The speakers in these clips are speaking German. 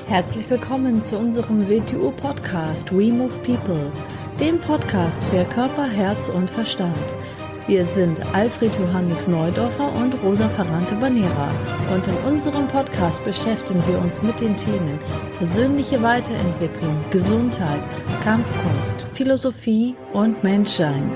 Herzlich willkommen zu unserem WTU-Podcast We Move People, dem Podcast für Körper, Herz und Verstand. Wir sind Alfred Johannes Neudorfer und Rosa Ferrante-Banera und in unserem Podcast beschäftigen wir uns mit den Themen persönliche Weiterentwicklung, Gesundheit, Kampfkunst, Philosophie und Menschsein.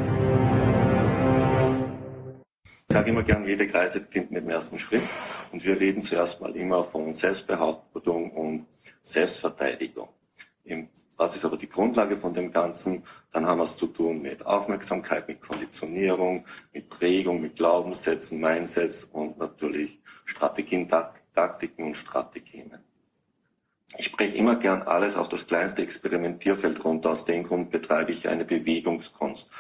Ich sage immer gern, jede Reise beginnt mit dem ersten Schritt und wir reden zuerst mal immer von Selbstbehauptung und Selbstverteidigung. Was ist aber die Grundlage von dem Ganzen? Dann haben wir es zu tun mit Aufmerksamkeit, mit Konditionierung, mit Prägung, mit Glaubenssätzen, Mindsets und natürlich Strategien, Taktiken und Strategien. Ich spreche immer gern alles auf das kleinste Experimentierfeld runter. Aus dem Grund betreibe ich eine Bewegungskunst.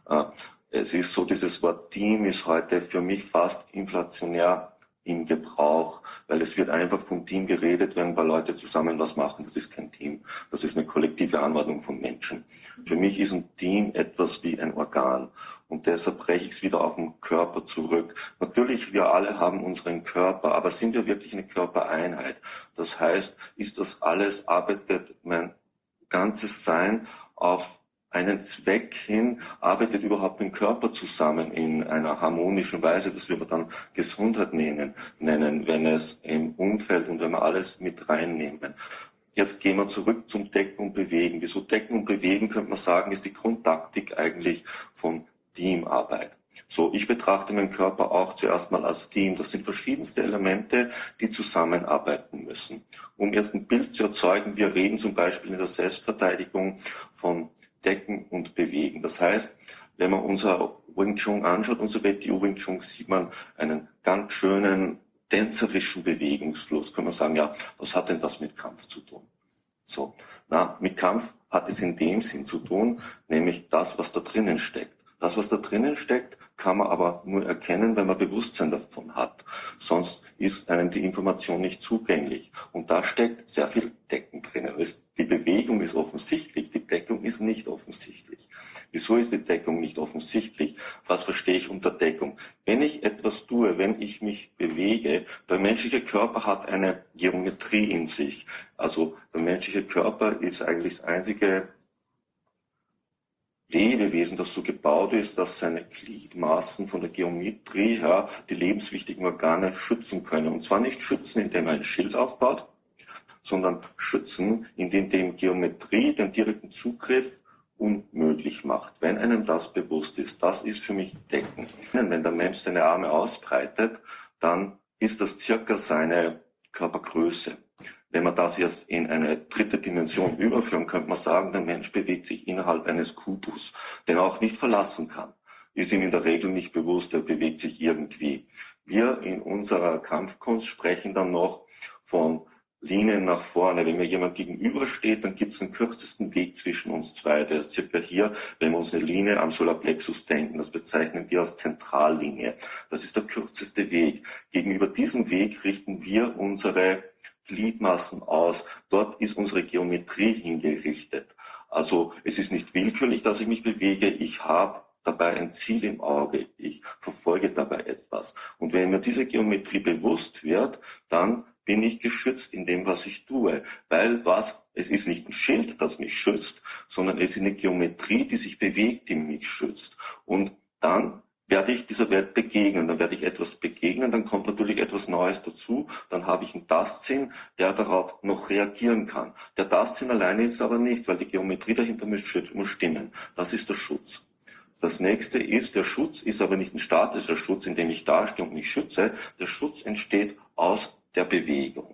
Es ist so, dieses Wort Team ist heute für mich fast inflationär im Gebrauch, weil es wird einfach vom Team geredet, wenn ein paar Leute zusammen was machen. Das ist kein Team. Das ist eine kollektive Anordnung von Menschen. Für mich ist ein Team etwas wie ein Organ. Und deshalb breche ich es wieder auf den Körper zurück. Natürlich, wir alle haben unseren Körper, aber sind wir wirklich eine Körpereinheit? Das heißt, ist das alles, arbeitet mein ganzes Sein auf einen Zweck hin, arbeitet überhaupt den Körper zusammen in einer harmonischen Weise, das wir dann Gesundheit nennen, wenn es im Umfeld und wenn wir alles mit reinnehmen. Jetzt gehen wir zurück zum Decken und Bewegen. Wieso Decken und Bewegen, könnte man sagen, ist die Grundtaktik eigentlich von Teamarbeit. So, ich betrachte meinen Körper auch zuerst mal als Team. Das sind verschiedenste Elemente, die zusammenarbeiten müssen. Um jetzt ein Bild zu erzeugen, wir reden zum Beispiel in der Selbstverteidigung von Decken und Bewegen. Das heißt, wenn man unser Wing Chun anschaut, unser WTU Wing Chun, sieht man einen ganz schönen tänzerischen Bewegungsfluss. Kann man sagen, ja, was hat denn das mit Kampf zu tun? So, mit Kampf hat es in dem Sinn zu tun, nämlich das, was da drinnen steckt. Das, was da drinnen steckt, kann man aber nur erkennen, wenn man Bewusstsein davon hat. Sonst ist einem die Information nicht zugänglich. Und da steckt sehr viel Decken drinnen. Die Bewegung ist offensichtlich, die Deckung ist nicht offensichtlich. Wieso ist die Deckung nicht offensichtlich? Was verstehe ich unter Deckung? Wenn ich etwas tue, wenn ich mich bewege, der menschliche Körper hat eine Geometrie in sich. Also der menschliche Körper ist eigentlich das einzige Lebewesen, das so gebaut ist, dass seine Gliedmaßen von der Geometrie her die lebenswichtigen Organe schützen können. Und zwar nicht schützen, indem er ein Schild aufbaut, sondern schützen, indem die Geometrie den direkten Zugriff unmöglich macht. Wenn einem das bewusst ist, das ist für mich Decken. Wenn der Mensch seine Arme ausbreitet, dann ist das circa seine Körpergröße. Wenn man das jetzt in eine dritte Dimension überführen, könnte man sagen, der Mensch bewegt sich innerhalb eines Kubus, den er auch nicht verlassen kann. Ist ihm in der Regel nicht bewusst, er bewegt sich irgendwie. Wir in unserer Kampfkunst sprechen dann noch von Linien nach vorne. Wenn mir jemand gegenübersteht, dann gibt es den kürzesten Weg zwischen uns zwei. Der ist circa hier, wenn wir uns eine Linie am Solarplexus denken. Das bezeichnen wir als Zentrallinie. Das ist der kürzeste Weg. Gegenüber diesem Weg richten wir unsere Gliedmaßen aus. Dort ist unsere Geometrie hingerichtet. Also es ist nicht willkürlich, dass ich mich bewege. Ich habe dabei ein Ziel im Auge. Ich verfolge dabei etwas. Und wenn mir diese Geometrie bewusst wird, dann bin ich geschützt in dem, was ich tue. Weil es ist nicht ein Schild, das mich schützt, sondern es ist eine Geometrie, die sich bewegt, die mich schützt. Und dann werde ich dieser Welt begegnen, dann werde ich etwas begegnen, dann kommt natürlich etwas Neues dazu, dann habe ich einen Tastsinn, der darauf noch reagieren kann. Der Tastsinn alleine ist aber nicht, weil die Geometrie dahinter muss stimmen. Das ist der Schutz. Das nächste ist, der Schutz ist aber nicht ein statischer Schutz, in dem ich dastehe und mich schütze. Der Schutz entsteht aus der Bewegung.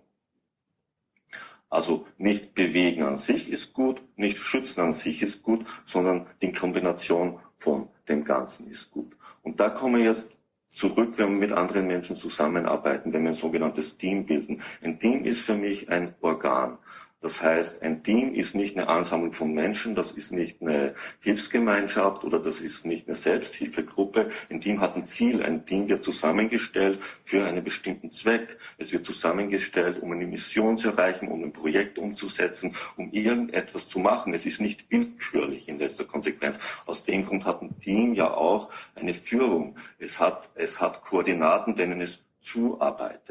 Also nicht bewegen an sich ist gut, nicht schützen an sich ist gut, sondern die Kombination von dem Ganzen ist gut. Und da kommen wir jetzt zurück, wenn wir mit anderen Menschen zusammenarbeiten, wenn wir ein sogenanntes Team bilden. Ein Team ist für mich ein Organ. Das heißt, ein Team ist nicht eine Ansammlung von Menschen, das ist nicht eine Hilfsgemeinschaft oder das ist nicht eine Selbsthilfegruppe. Ein Team hat ein Ziel, ein Team wird zusammengestellt für einen bestimmten Zweck. Es wird zusammengestellt, um eine Mission zu erreichen, um ein Projekt umzusetzen, um irgendetwas zu machen. Es ist nicht willkürlich in letzter Konsequenz. Aus dem Grund hat ein Team ja auch eine Führung. Es hat Koordinaten, denen es zuarbeitet.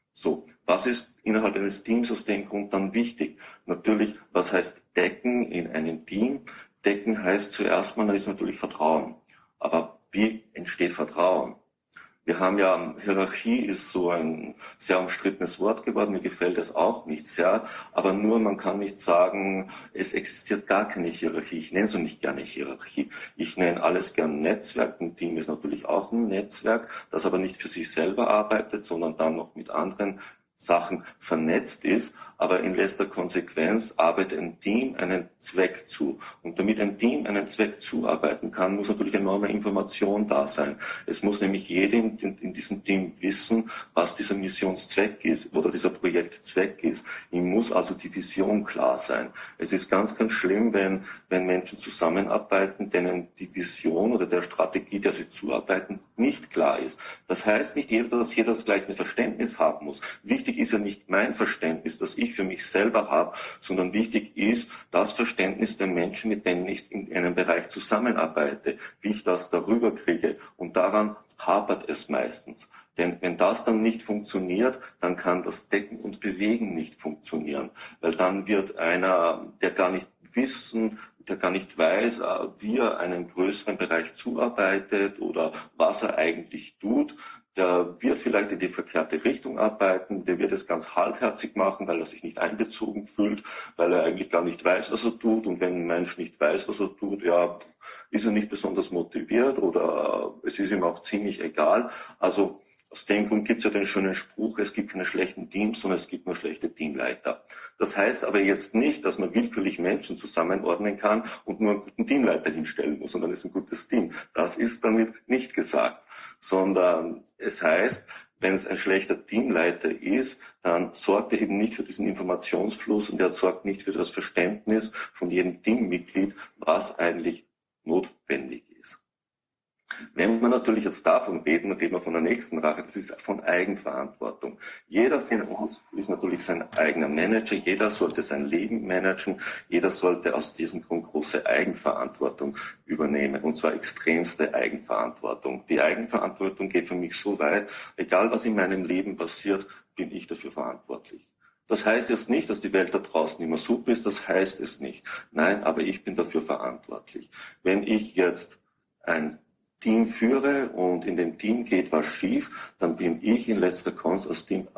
So, was ist innerhalb eines Teams aus dem Grund dann wichtig? Natürlich, was heißt Decken in einem Team? Decken heißt zuerst mal, da ist natürlich Vertrauen. Aber wie entsteht Vertrauen? Wir haben ja, Hierarchie ist so ein sehr umstrittenes Wort geworden, mir gefällt es auch nicht sehr, aber nur man kann nicht sagen, es existiert gar keine Hierarchie. Ich nenne so nicht gerne Hierarchie. Ich nenne alles gern Netzwerk. Ein Team ist natürlich auch ein Netzwerk, das aber nicht für sich selber arbeitet, sondern dann noch mit anderen Sachen vernetzt ist, aber in letzter Konsequenz arbeitet ein Team einen Zweck zu. Und damit ein Team einen Zweck zuarbeiten kann, muss natürlich enorme Information da sein. Es muss nämlich jeder in diesem Team wissen, was dieser Missionszweck ist oder dieser Projektzweck ist. Ihm muss also die Vision klar sein. Es ist ganz, ganz schlimm, wenn Menschen zusammenarbeiten, denen die Vision oder der Strategie, der sie zuarbeiten, nicht klar ist. Das heißt nicht, dass jeder das gleiche Verständnis haben muss. Wichtig ist ja nicht mein Verständnis, das ich für mich selber habe, sondern wichtig ist das Verständnis der Menschen, mit denen ich in einem Bereich zusammenarbeite, wie ich das darüber kriege. Und daran hapert es meistens. Denn wenn das dann nicht funktioniert, dann kann das Decken und Bewegen nicht funktionieren. Weil dann wird einer, der gar nicht weiß, wie er einem größeren Bereich zuarbeitet oder was er eigentlich tut, der wird vielleicht in die verkehrte Richtung arbeiten, der wird es ganz halbherzig machen, weil er sich nicht einbezogen fühlt, weil er eigentlich gar nicht weiß, was er tut. Und wenn ein Mensch nicht weiß, was er tut, ja, ist er nicht besonders motiviert oder es ist ihm auch ziemlich egal. Also aus dem Grund gibt es ja den schönen Spruch, es gibt keine schlechten Teams, sondern es gibt nur schlechte Teamleiter. Das heißt aber jetzt nicht, dass man willkürlich Menschen zusammenordnen kann und nur einen guten Teamleiter hinstellen muss, sondern es ist ein gutes Team. Das ist damit nicht gesagt, sondern es heißt, wenn es ein schlechter Teamleiter ist, dann sorgt er eben nicht für diesen Informationsfluss und er sorgt nicht für das Verständnis von jedem Teammitglied, was eigentlich notwendig ist. Wenn wir natürlich jetzt davon reden, dann reden wir von der nächsten Sache, das ist von Eigenverantwortung. Jeder von uns ist natürlich sein eigener Manager, jeder sollte sein Leben managen, jeder sollte aus diesem Grund große Eigenverantwortung übernehmen, und zwar extremste Eigenverantwortung. Die Eigenverantwortung geht für mich so weit, egal was in meinem Leben passiert, bin ich dafür verantwortlich. Das heißt jetzt nicht, dass die Welt da draußen immer super ist, das heißt es nicht. Nein, aber ich bin dafür verantwortlich. Wenn ich jetzt ein Team führe und in dem Team geht was schief, dann bin ich in letzter Konsequenz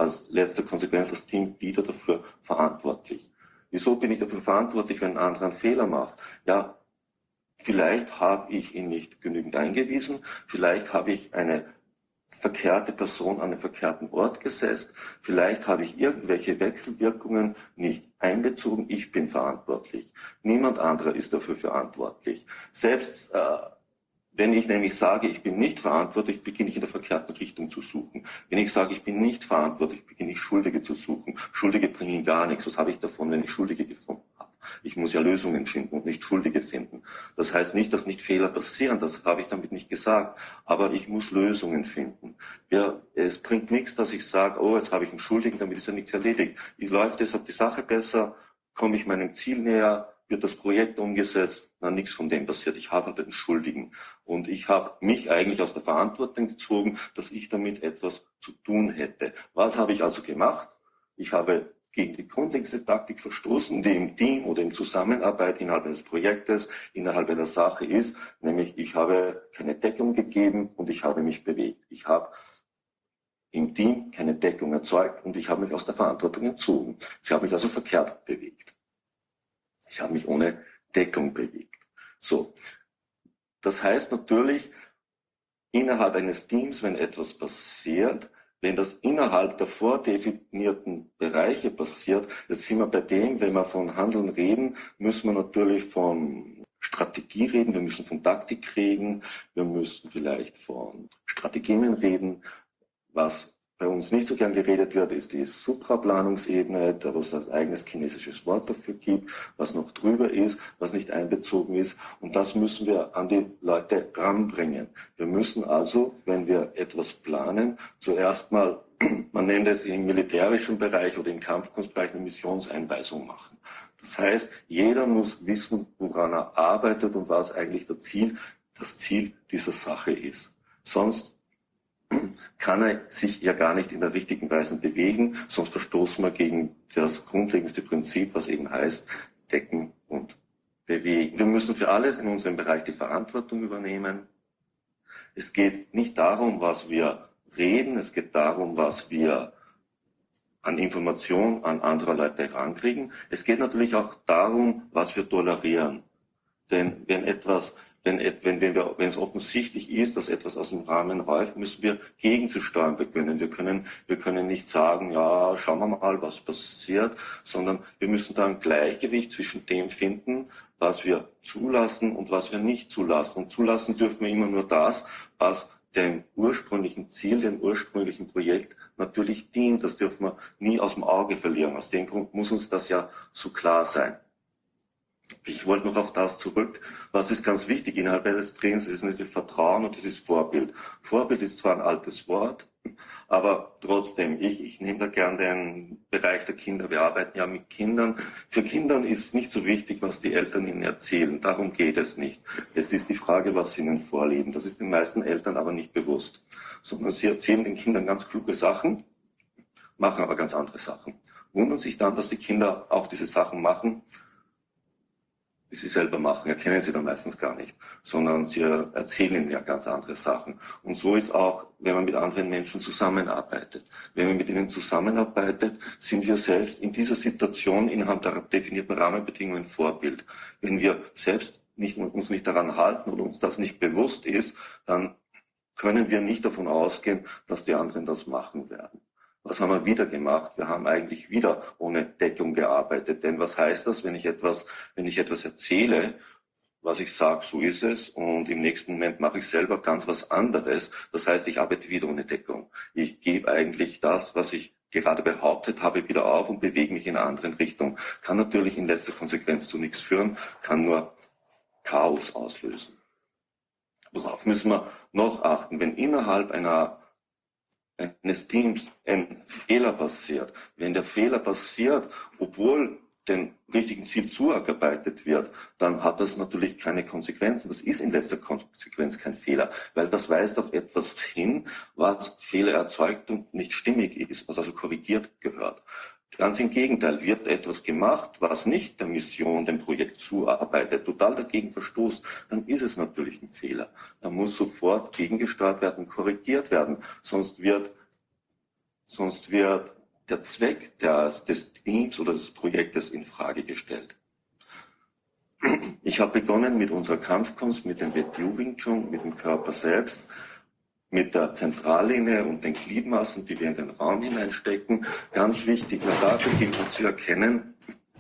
als Team wieder dafür verantwortlich. Wieso bin ich dafür verantwortlich, wenn ein anderer einen Fehler macht? Ja, vielleicht habe ich ihn nicht genügend eingewiesen, vielleicht habe ich eine verkehrte Person an einen verkehrten Ort gesetzt, vielleicht habe ich irgendwelche Wechselwirkungen nicht einbezogen, ich bin verantwortlich. Niemand anderer ist dafür verantwortlich. Selbst wenn ich nämlich sage, ich bin nicht verantwortlich, beginne ich in der verkehrten Richtung zu suchen. Wenn ich sage, ich bin nicht verantwortlich, beginne ich Schuldige zu suchen. Schuldige bringen gar nichts. Was habe ich davon, wenn ich Schuldige gefunden habe? Ich muss ja Lösungen finden und nicht Schuldige finden. Das heißt nicht, dass nicht Fehler passieren, das habe ich damit nicht gesagt. Aber ich muss Lösungen finden. Ja, es bringt nichts, dass ich sage, oh, jetzt habe ich einen Schuldigen, damit ist ja nichts erledigt. Läuft deshalb die Sache besser, komme ich meinem Ziel näher, wird das Projekt umgesetzt, na, nichts von dem passiert. Ich habe den Schuldigen. Und ich habe mich eigentlich aus der Verantwortung gezogen, dass ich damit etwas zu tun hätte. Was habe ich also gemacht? Ich habe gegen die grundlegende Taktik verstoßen, die im Team oder in Zusammenarbeit innerhalb eines Projektes, innerhalb einer Sache ist, nämlich ich habe keine Deckung gegeben und ich habe mich bewegt. Ich habe im Team keine Deckung erzeugt und ich habe mich aus der Verantwortung entzogen. Ich habe mich also verkehrt bewegt. Ich habe mich ohne Deckung bewegt. So. Das heißt natürlich, innerhalb eines Teams, wenn etwas passiert, wenn das innerhalb der vordefinierten Bereiche passiert, jetzt sind wir bei dem, wenn wir von Handeln reden, müssen wir natürlich von Strategie reden, wir müssen von Taktik reden, wir müssen vielleicht von Strategien reden. Was bei uns nicht so gern geredet wird, ist die Supraplanungsebene, wo es ein eigenes chinesisches Wort dafür gibt, was noch drüber ist, was nicht einbezogen ist. Und das müssen wir an die Leute ranbringen. Wir müssen also, wenn wir etwas planen, zuerst mal, man nennt es im militärischen Bereich oder im Kampfkunstbereich, eine Missionseinweisung machen. Das heißt, jeder muss wissen, woran er arbeitet und was eigentlich das Ziel dieser Sache ist. Sonst kann er sich ja gar nicht in der richtigen Weise bewegen, sonst verstoßen wir gegen das grundlegendste Prinzip, was eben heißt, decken und bewegen. Wir müssen für alles in unserem Bereich die Verantwortung übernehmen. Es geht nicht darum, was wir reden, es geht darum, was wir an Information an andere Leute herankriegen. Es geht natürlich auch darum, was wir tolerieren. Denn wenn es offensichtlich ist, dass etwas aus dem Rahmen läuft, müssen wir gegenzusteuern können. Wir können nicht sagen, ja, schauen wir mal, was passiert, sondern wir müssen da ein Gleichgewicht zwischen dem finden, was wir zulassen und was wir nicht zulassen. Und zulassen dürfen wir immer nur das, was dem ursprünglichen Ziel, dem ursprünglichen Projekt natürlich dient. Das dürfen wir nie aus dem Auge verlieren. Aus dem Grund muss uns das ja so klar sein. Ich wollte noch auf das zurück. Was ist ganz wichtig innerhalb eines Trainings? Das ist natürlich Vertrauen und das ist Vorbild. Vorbild ist zwar ein altes Wort, aber trotzdem, ich nehme da gern den Bereich der Kinder. Wir arbeiten ja mit Kindern. Für Kindern ist nicht so wichtig, was die Eltern ihnen erzählen. Darum geht es nicht. Es ist die Frage, was sie ihnen vorleben. Das ist den meisten Eltern aber nicht bewusst. Sondern sie erzählen den Kindern ganz kluge Sachen, machen aber ganz andere Sachen. Wundern sich dann, dass die Kinder auch diese Sachen machen, die sie selber machen, erkennen sie dann meistens gar nicht, sondern sie erzählen ihnen ja ganz andere Sachen. Und so ist auch, wenn man mit anderen Menschen zusammenarbeitet. Wenn man mit ihnen zusammenarbeitet, sind wir selbst in dieser Situation innerhalb der definierten Rahmenbedingungen Vorbild. Wenn wir selbst uns nicht daran halten und uns das nicht bewusst ist, dann können wir nicht davon ausgehen, dass die anderen das machen werden. Was haben wir wieder gemacht? Wir haben eigentlich wieder ohne Deckung gearbeitet. Denn was heißt das, wenn ich etwas erzähle, was ich sage, so ist es, und im nächsten Moment mache ich selber ganz was anderes. Das heißt, ich arbeite wieder ohne Deckung. Ich gebe eigentlich das, was ich gerade behauptet habe, wieder auf und bewege mich in einer anderen Richtung. Kann natürlich in letzter Konsequenz zu nichts führen, kann nur Chaos auslösen. Worauf müssen wir noch achten? Wenn innerhalb eines Teams ein Fehler passiert, wenn der Fehler passiert, obwohl dem richtigen Ziel zugearbeitet wird, dann hat das natürlich keine Konsequenzen. Das ist in letzter Konsequenz kein Fehler, weil das weist auf etwas hin, was Fehler erzeugt und nicht stimmig ist, was also korrigiert gehört. Ganz im Gegenteil, wird etwas gemacht, was nicht der Mission, dem Projekt zuarbeitet, total dagegen verstoßt, dann ist es natürlich ein Fehler. Da muss sofort gegengesteuert werden, korrigiert werden, sonst wird der Zweck des Teams oder des Projektes in Frage gestellt. Ich habe begonnen mit unserer Kampfkunst, mit dem WTU Wing Chun, mit dem Körper selbst, mit der Zentrallinie und den Gliedmaßen, die wir in den Raum hineinstecken. Ganz wichtig, man da beginnt zu erkennen,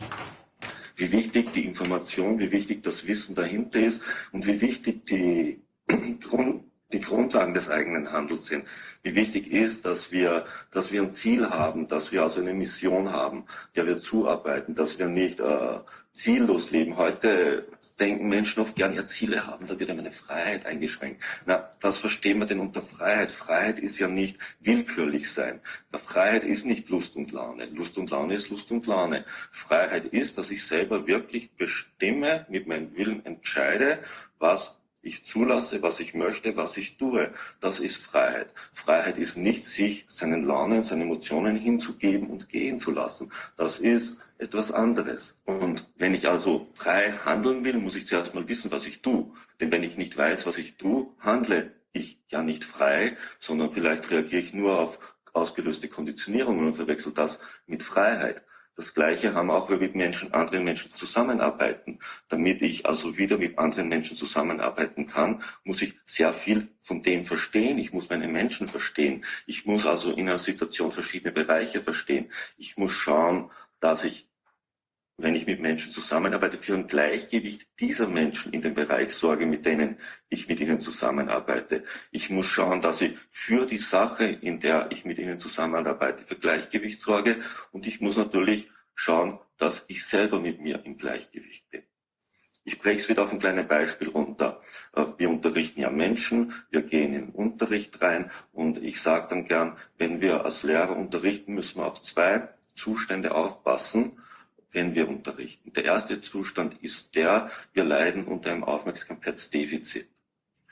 wie wichtig die Information, wie wichtig das Wissen dahinter ist und wie wichtig die Grundlagen des eigenen Handels sind. Wie wichtig ist, dass wir ein Ziel haben, dass wir also eine Mission haben, der wir zuarbeiten, dass wir nicht ziellos leben. Heute denken Menschen oft gern, ja, Ziele haben, da wird meine Freiheit eingeschränkt. Na, was verstehen wir denn unter Freiheit? Freiheit ist ja nicht willkürlich sein. Freiheit ist nicht Lust und Laune. Lust und Laune ist Lust und Laune. Freiheit ist, dass ich selber wirklich bestimme, mit meinem Willen entscheide, was ich zulasse, was ich möchte, was ich tue. Das ist Freiheit. Freiheit ist nicht, sich seinen Launen, seinen Emotionen hinzugeben und gehen zu lassen. Das ist etwas anderes. Und wenn ich also frei handeln will, muss ich zuerst mal wissen, was ich tue. Denn wenn ich nicht weiß, was ich tue, handle ich ja nicht frei, sondern vielleicht reagiere ich nur auf ausgelöste Konditionierungen und verwechsel das mit Freiheit. Das Gleiche haben auch wir mit anderen Menschen zusammenarbeiten. Damit ich also wieder mit anderen Menschen zusammenarbeiten kann, muss ich sehr viel von dem verstehen. Ich muss meine Menschen verstehen. Ich muss also in einer Situation verschiedene Bereiche verstehen. Ich muss schauen, dass ich, wenn ich mit Menschen zusammenarbeite, für ein Gleichgewicht dieser Menschen in dem Bereich sorge, mit denen ich mit ihnen zusammenarbeite. Ich muss schauen, dass ich für die Sache, in der ich mit ihnen zusammenarbeite, für Gleichgewicht sorge. Und ich muss natürlich schauen, dass ich selber mit mir im Gleichgewicht bin. Ich breche es wieder auf ein kleines Beispiel runter. Wir unterrichten ja Menschen, wir gehen in den Unterricht rein und ich sage dann gern, wenn wir als Lehrer unterrichten, müssen wir auf 2 Zustände aufpassen, wenn wir unterrichten. Der erste Zustand ist wir leiden unter einem Aufmerksamkeitsdefizit.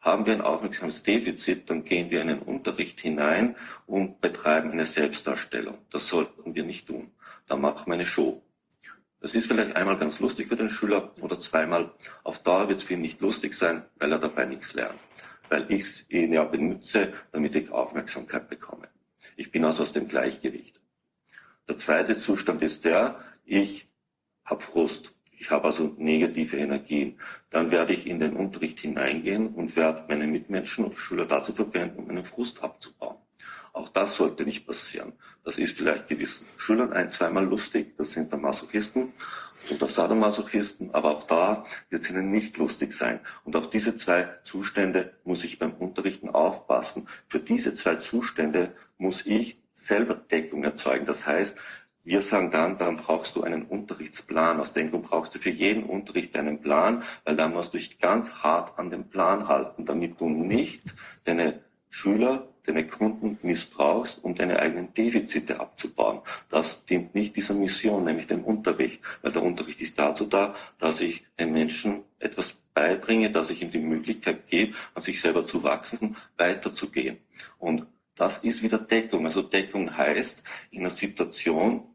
Haben wir ein Aufmerksamkeitsdefizit, dann gehen wir in den Unterricht hinein und betreiben eine Selbstdarstellung. Das sollten wir nicht tun. Da machen wir eine Show. Das ist vielleicht einmal ganz lustig für den Schüler oder zweimal. Auf Dauer wird es für ihn nicht lustig sein, weil er dabei nichts lernt. Weil ich ihn ja benutze, damit ich Aufmerksamkeit bekomme. Ich bin also aus dem Gleichgewicht. Der zweite Zustand ist ich habe Frust. Ich habe also negative Energien. Dann werde ich in den Unterricht hineingehen und werde meine Mitmenschen oder Schüler dazu verwenden, um meinen Frust abzubauen. Auch das sollte nicht passieren. Das ist vielleicht gewissen Schülern ein-, zweimal lustig. Das sind dann Masochisten oder Sadomasochisten. Aber auch da wird es ihnen nicht lustig sein. Und auf diese zwei Zustände muss ich beim Unterrichten aufpassen. Für diese zwei Zustände muss ich selber Deckung erzeugen. Das heißt, wir sagen dann brauchst du einen Unterrichtsplan. Aus dem Grund brauchst du für jeden Unterricht einen Plan, weil dann musst du dich ganz hart an den Plan halten, damit du nicht deine Schüler, deine Kunden missbrauchst, um deine eigenen Defizite abzubauen. Das dient nicht dieser Mission, nämlich dem Unterricht, weil der Unterricht ist dazu da, dass ich den Menschen etwas beibringe, dass ich ihm die Möglichkeit gebe, an sich selber zu wachsen, weiterzugehen. Und das ist wieder Deckung. Also Deckung heißt, in einer Situation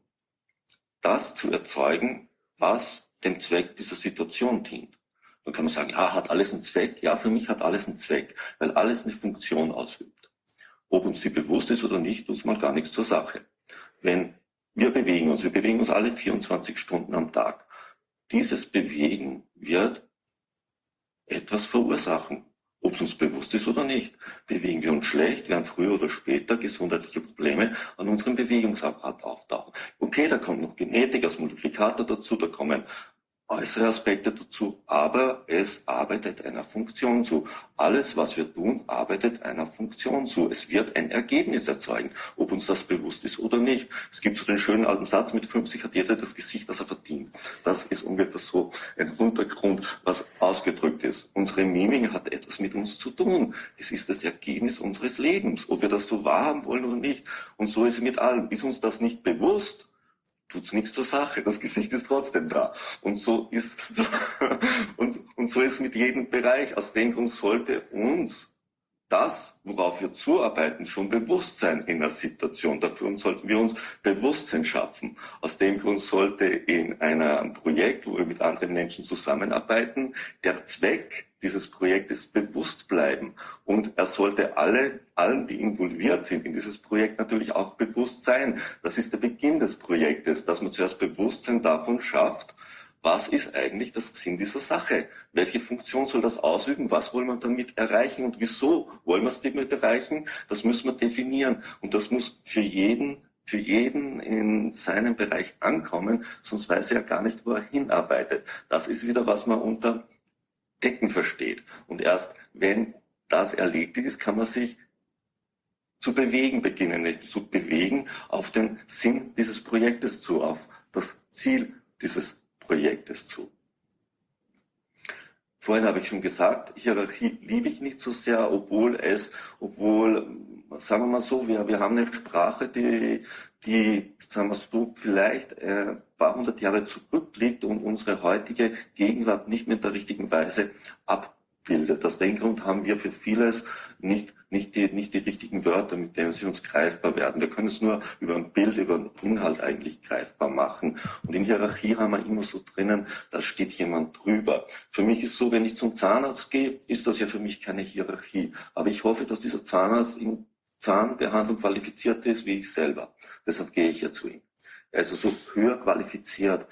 das zu erzeugen, was dem Zweck dieser Situation dient. Dann kann man sagen, ja, hat alles einen Zweck? Ja, für mich hat alles einen Zweck, weil alles eine Funktion ausübt. Ob uns die bewusst ist oder nicht, tut mal gar nichts zur Sache. Wenn wir bewegen uns alle 24 Stunden am Tag. Dieses Bewegen wird etwas verursachen. Ob es uns bewusst ist oder nicht. Bewegen wir uns schlecht, werden früher oder später gesundheitliche Probleme an unserem Bewegungsapparat auftauchen. Okay, da kommt noch Genetik als Multiplikator dazu, da kommen äußere Aspekte dazu, aber es arbeitet einer Funktion zu. Alles, was wir tun, arbeitet einer Funktion zu. Es wird ein Ergebnis erzeugen, ob uns das bewusst ist oder nicht. Es gibt so den schönen alten Satz, mit 50 hat jeder das Gesicht, das er verdient. Das ist ungefähr so ein Untergrund, was ausgedrückt ist. Unsere Mimik hat etwas mit uns zu tun. Es ist das Ergebnis unseres Lebens, ob wir das so wahrhaben wollen oder nicht. Und so ist es mit allem. Ist uns das nicht bewusst, tut's nichts zur Sache. Das Gesicht ist trotzdem da. Und so ist mit jedem Bereich. Aus dem Grund sollte uns das, worauf wir zuarbeiten, schon bewusst sein in der Situation. Dafür sollten wir uns Bewusstsein schaffen. Aus dem Grund sollte in einem Projekt, wo wir mit anderen Menschen zusammenarbeiten, der Zweck dieses Projektes bewusst bleiben. Und er sollte allen, die involviert sind in dieses Projekt, natürlich auch bewusst sein. Das ist der Beginn des Projektes, dass man zuerst Bewusstsein davon schafft, was ist eigentlich das Sinn dieser Sache? Welche Funktion soll das ausüben? Was wollen wir damit erreichen? Und wieso wollen wir es damit erreichen? Das müssen wir definieren. Und das muss für jeden in seinem Bereich ankommen, sonst weiß er ja gar nicht, wo er hinarbeitet. Das ist wieder, was man unter Decken versteht. Und erst wenn das erledigt ist, kann man sich zu bewegen beginnen, nicht zu bewegen auf den Sinn dieses Projektes zu, auf das Ziel dieses Projektes zu. Vorhin habe ich schon gesagt, Hierarchie liebe ich nicht so sehr, obwohl, sagen wir mal so, wir haben eine Sprache, die sagen wir so, vielleicht ein paar hundert Jahre zurückliegt und unsere heutige Gegenwart nicht mehr in der richtigen Weise abbildet. Aus dem Grund haben wir für vieles nicht die richtigen Wörter, mit denen sie uns greifbar werden. Wir können es nur über ein Bild, über einen Inhalt eigentlich greifbar machen. Und in Hierarchie haben wir immer so drinnen, da steht jemand drüber. Für mich ist so, wenn ich zum Zahnarzt gehe, ist das ja für mich keine Hierarchie. Aber ich hoffe, dass dieser Zahnarzt in Zahnbehandlung qualifiziert ist wie ich selber. Deshalb gehe ich ja zu ihm. Er ist also höher qualifiziert.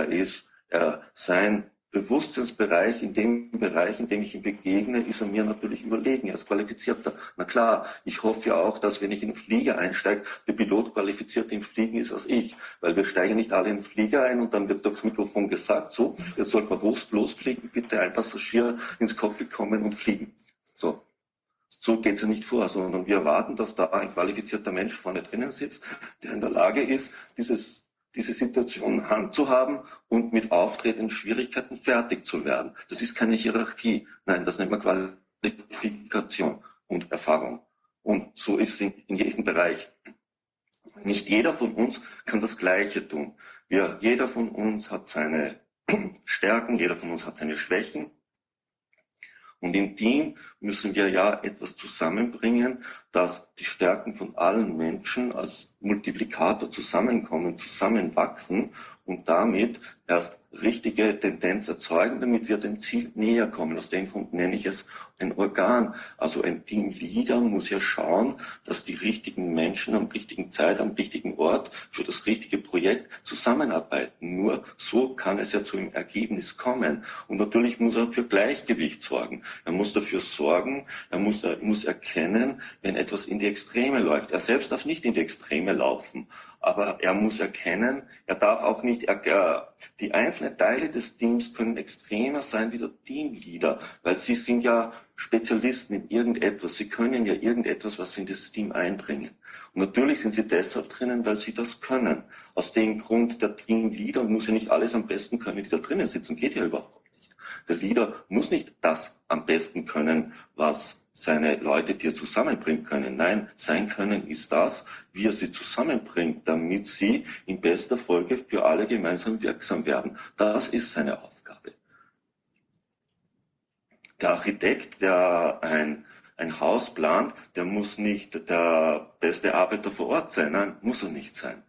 Sein Bewusstseinsbereich, in dem Bereich, in dem ich ihm begegne, ist er mir natürlich überlegen. Er ist qualifizierter. Na klar, ich hoffe ja auch, dass wenn ich in den Flieger einsteige, der Pilot qualifizierter im Fliegen ist als ich. Weil wir steigen nicht alle in den Flieger ein und dann wird durchs Mikrofon gesagt, so, jetzt sollten wir losfliegen, bitte ein Passagier ins Cockpit kommen und fliegen. So geht es ja nicht vor, sondern wir erwarten, dass da ein qualifizierter Mensch vorne drinnen sitzt, der in der Lage ist, diese Situation handzuhaben und mit auftretenden Schwierigkeiten fertig zu werden. Das ist keine Hierarchie. Nein, das nennt man Qualifikation und Erfahrung. Und so ist es in jedem Bereich. Nicht jeder von uns kann das Gleiche tun. Jeder von uns hat seine Stärken, jeder von uns hat seine Schwächen. Und im Team müssen wir ja etwas zusammenbringen, dass die Stärken von allen Menschen als Multiplikator zusammenkommen, zusammenwachsen und damit erst richtige Tendenz erzeugen, damit wir dem Ziel näher kommen. Aus dem Grund nenne ich es ein Organ. Also ein Teamleader muss ja schauen, dass die richtigen Menschen am richtigen Zeit, am richtigen Ort für das richtige Projekt zusammenarbeiten. Nur so kann es ja zu einem Ergebnis kommen. Und natürlich muss er für Gleichgewicht sorgen. Er muss dafür sorgen, er muss erkennen, wenn etwas in die Extreme läuft. Er selbst darf nicht in die Extreme laufen. Aber er muss erkennen, er darf auch nicht, die einzelnen Teile des Teams können extremer sein wie der Teamleader, weil sie sind ja Spezialisten in irgendetwas. Sie können ja irgendetwas, was in das Team einbringen. Und natürlich sind sie deshalb drinnen, weil sie das können. Aus dem Grund, der Teamleader muss ja nicht alles am besten können, die da drinnen sitzen. Geht ja überhaupt nicht. Der Leader muss nicht das am besten können, was seine Leute, die er zusammenbringen können. Nein, sein Können ist das, wie er sie zusammenbringt, damit sie in bester Folge für alle gemeinsam wirksam werden. Das ist seine Aufgabe. Der Architekt, der ein Haus plant, der muss nicht der beste Arbeiter vor Ort sein. Nein, muss er nicht sein.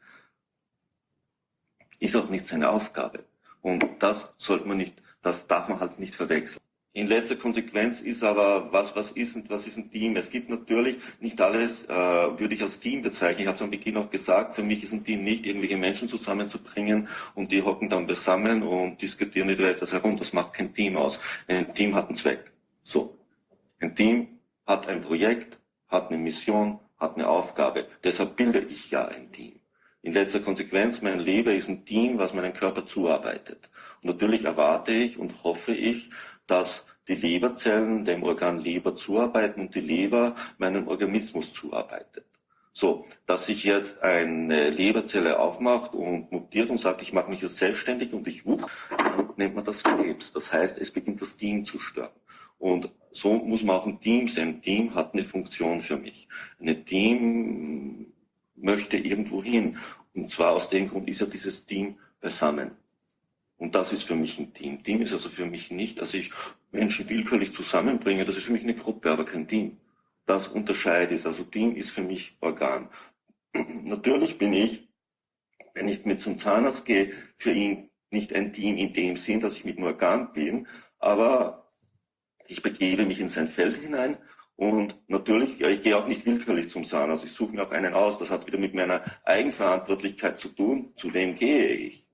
Ist auch nicht seine Aufgabe. Und das darf man halt nicht verwechseln. In letzter Konsequenz ist aber, was ist ein Team? Es gibt natürlich nicht alles, würde ich als Team bezeichnen. Ich habe es am Beginn auch gesagt, für mich ist ein Team nicht, irgendwelche Menschen zusammenzubringen und die hocken dann beisammen und diskutieren über etwas herum. Das macht kein Team aus. Ein Team hat einen Zweck. So. Ein Team hat ein Projekt, hat eine Mission, hat eine Aufgabe. Deshalb bilde ich ja ein Team. In letzter Konsequenz, mein Leber ist ein Team, was meinem Körper zuarbeitet. Und natürlich erwarte ich und hoffe ich, dass die Leberzellen dem Organ Leber zuarbeiten und die Leber meinem Organismus zuarbeitet. So, dass sich jetzt eine Leberzelle aufmacht und mutiert und sagt, ich mache mich jetzt selbstständig und ich wuchs, dann nennt man das Krebs. Das heißt, es beginnt das Team zu sterben. Und so muss man auch ein Team sein. Ein Team hat eine Funktion für mich. Ein Team möchte irgendwo hin. Und zwar aus dem Grund ist ja dieses Team beisammen. Und das ist für mich ein Team. Team ist also für mich nicht, dass ich Menschen willkürlich zusammenbringe. Das ist für mich eine Gruppe, aber kein Team. Das unterscheide ich. Also Team ist für mich Organ. Natürlich bin ich, wenn ich mit zum Zahnarzt gehe, für ihn nicht ein Team in dem Sinn, dass ich mit einem Organ bin, aber ich begebe mich in sein Feld hinein. Und natürlich, ja, ich gehe auch nicht willkürlich zum Zahnarzt. Ich suche mir auch einen aus. Das hat wieder mit meiner Eigenverantwortlichkeit zu tun. Zu wem gehe ich?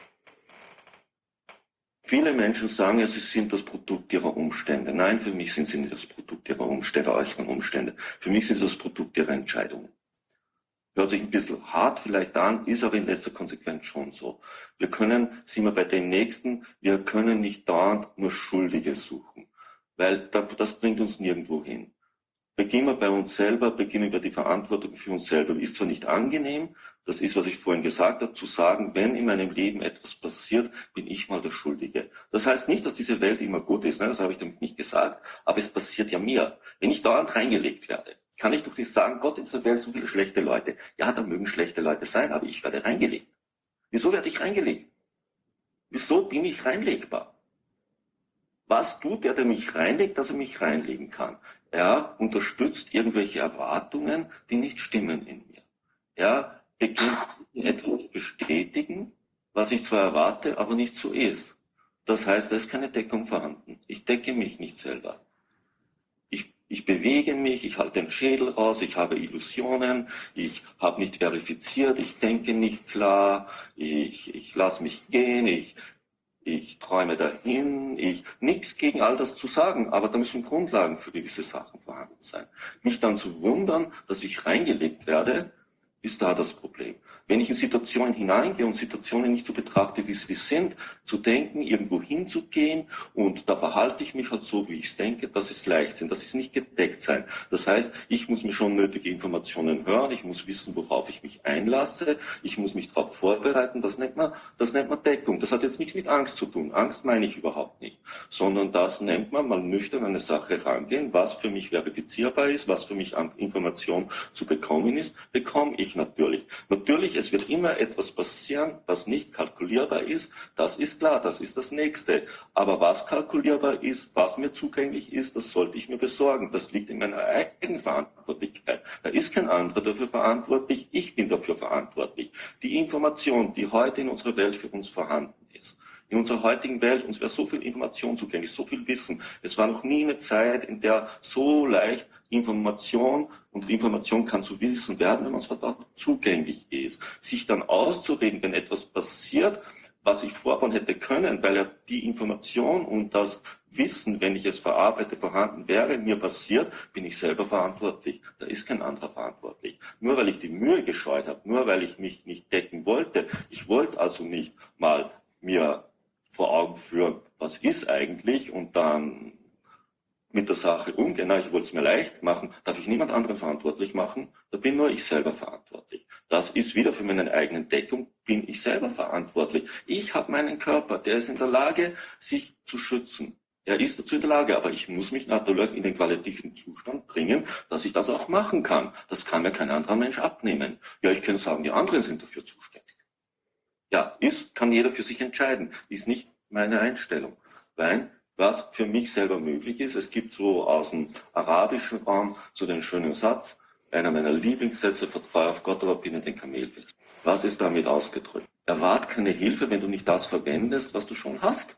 Viele Menschen sagen ja, sie sind das Produkt ihrer Umstände. Nein, für mich sind sie nicht das Produkt ihrer Umstände, äußeren Umstände. Für mich sind sie das Produkt ihrer Entscheidungen. Hört sich ein bisschen hart vielleicht an, ist aber in letzter Konsequenz schon so. Wir können, sind wir bei dem Nächsten, wir können nicht dauernd nur Schuldige suchen, weil das bringt uns nirgendwo hin. Beginnen wir bei uns selber, beginnen wir die Verantwortung für uns selber. Ist zwar nicht angenehm, das ist, was ich vorhin gesagt habe, zu sagen, wenn in meinem Leben etwas passiert, bin ich mal der Schuldige. Das heißt nicht, dass diese Welt immer gut ist, nein, das habe ich damit nicht gesagt, aber es passiert ja mir. Wenn ich dauernd reingelegt werde, kann ich doch nicht sagen, Gott, in dieser Welt so viele schlechte Leute. Ja, da mögen schlechte Leute sein, aber ich werde reingelegt. Wieso werde ich reingelegt? Wieso bin ich reinlegbar? Was tut der mich reinlegt, dass er mich reinlegen kann? Er unterstützt irgendwelche Erwartungen, die nicht stimmen in mir. Er beginnt etwas zu bestätigen, was ich zwar erwarte, aber nicht so ist. Das heißt, da ist keine Deckung vorhanden. Ich decke mich nicht selber. Ich bewege mich, ich halte den Schädel raus, ich habe Illusionen, ich habe nicht verifiziert, ich denke nicht klar, ich lasse mich gehen, ich träume dahin, nichts gegen all das zu sagen, aber da müssen Grundlagen für gewisse Sachen vorhanden sein. Mich dann zu wundern, dass ich reingelegt werde, ist da das Problem. Wenn ich in Situationen hineingehe und Situationen nicht so betrachte, wie sie sind, zu denken, irgendwo hinzugehen und da verhalte ich mich halt so, wie ich es denke, das ist Leichtsinn, das ist nicht gedeckt sein. Das heißt, ich muss mir schon nötige Informationen hören, ich muss wissen, worauf ich mich einlasse, ich muss mich darauf vorbereiten, das nennt man Deckung. Das hat jetzt nichts mit Angst zu tun, Angst meine ich überhaupt nicht, sondern das nennt man mal nüchtern an eine Sache rangehen, was für mich verifizierbar ist, was für mich an Information zu bekommen ist, bekomme ich. ich natürlich. Natürlich, es wird immer etwas passieren, was nicht kalkulierbar ist. Das ist klar, das ist das Nächste. Aber was kalkulierbar ist, was mir zugänglich ist, das sollte ich mir besorgen. Das liegt in meiner eigenen Verantwortlichkeit. Da ist kein anderer dafür verantwortlich. Ich bin dafür verantwortlich. Die Information, die heute in unserer Welt für uns vorhanden ist, in unserer heutigen Welt, uns wäre so viel Information zugänglich, so viel Wissen. Es war noch nie eine Zeit, in der so leicht Information kann zu Wissen werden, wenn man es dort zugänglich ist. Sich dann auszureden, wenn etwas passiert, was ich vorbauen hätte können, weil ja die Information und das Wissen, wenn ich es verarbeite, vorhanden wäre, mir passiert, bin ich selber verantwortlich. Da ist kein anderer verantwortlich. Nur weil ich die Mühe gescheut habe, nur weil ich mich nicht decken wollte, ich wollte also nicht mal mir vor Augen führen, was ist eigentlich, und dann mit der Sache umgehen. Na, ich wollte es mir leicht machen, darf ich niemand anderen verantwortlich machen, da bin nur ich selber verantwortlich. Das ist wieder für meine eigene Deckung, bin ich selber verantwortlich. Ich habe meinen Körper, der ist in der Lage, sich zu schützen. Er ist dazu in der Lage, aber ich muss mich natürlich in den qualitativen Zustand bringen, dass ich das auch machen kann. Das kann mir kein anderer Mensch abnehmen. Ja, ich kann sagen, die anderen sind dafür zuständig. Ja, kann jeder für sich entscheiden. Ist nicht meine Einstellung. Weil, was für mich selber möglich ist, es gibt so aus dem arabischen Raum so den schönen Satz, einer meiner Lieblingssätze, vertraue auf Gott, aber binde den Kamel fest. Was ist damit ausgedrückt? Erwart keine Hilfe, wenn du nicht das verwendest, was du schon hast.